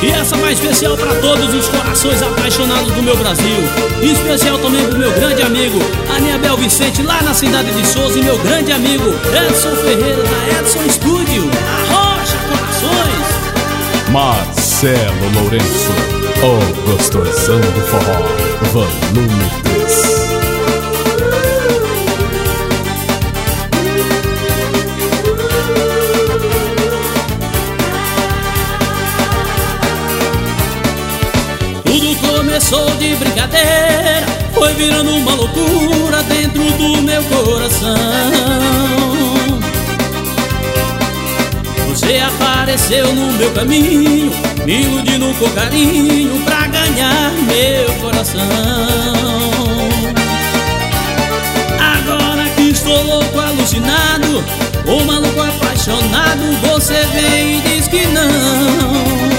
E essa mais especial para todos os corações apaixonados do meu Brasil. E especial também pro meu grande amigo Aniabel Vicente, lá na cidade de Souza. E meu grande amigo Edson Ferreira, da Edson Studio. Arrocha corações. Marcelo Lourenço, o gostosão do forró, volume 3. Começou de brincadeira, foi virando uma loucura dentro do meu coração. Você apareceu no meu caminho, me iludindo com carinho pra ganhar meu coração. Agora que estou louco, alucinado, o maluco apaixonado, você vem e diz que não.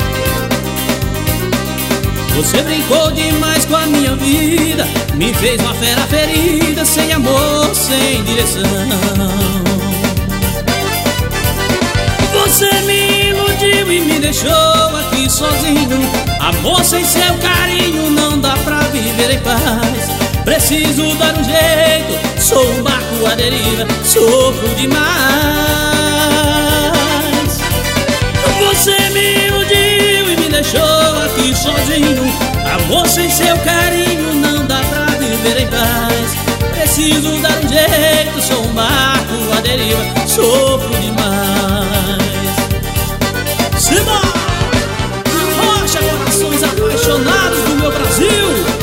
Você brincou demais com a minha vida, me fez uma fera ferida, sem amor, sem direção. Você me iludiu e me deixou aqui sozinho. Amor sem seu carinho não dá pra viver em paz. Preciso dar um jeito, sou um barco à deriva, sofro demais. Você me iludiu e me deixou aqui sozinho. Amor sem seu carinho não dá pra viver em paz. Preciso dar um jeito, sou um barco à deriva, sofro demais. Simbora! Arrocha corações apaixonados do meu Brasil.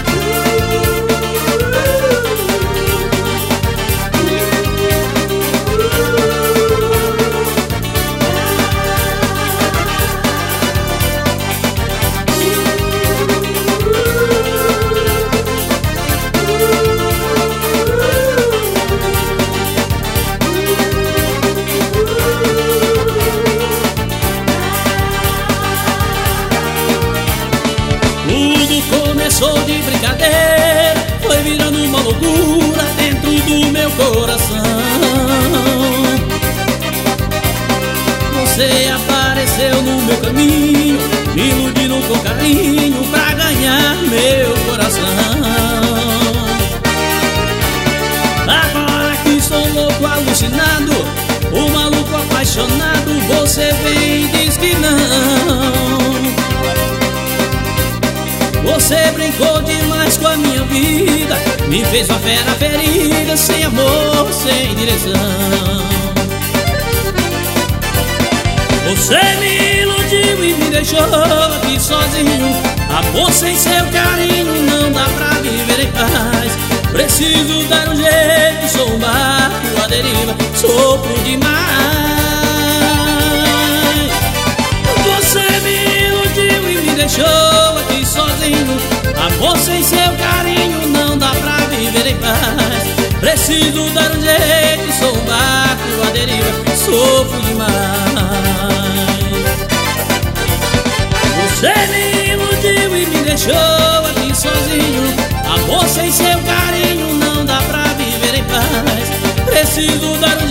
Começou de brincadeira, foi virando uma loucura dentro do meu coração. Você apareceu no meu caminho, me iludindo com carinho pra ganhar meu coração. Agora que estou louco, alucinado, o maluco apaixonado, você vem e diz que não. Você brincou demais com a minha vida, me fez uma fera ferida, sem amor, sem direção. Você me iludiu e me deixou aqui sozinho. Amor sem seu carinho não dá pra viver em paz. Preciso dar um jeito, sou um barco à deriva, sofro demais. Você me iludiu e me deixou aqui sozinho. Amor sem seu carinho não dá pra viver em paz. Preciso dar um jeito, sou um barco à deriva, sofro demais. Você me iludiu e me deixou aqui sozinho. Amor sem seu carinho não dá pra viver em paz. Preciso dar um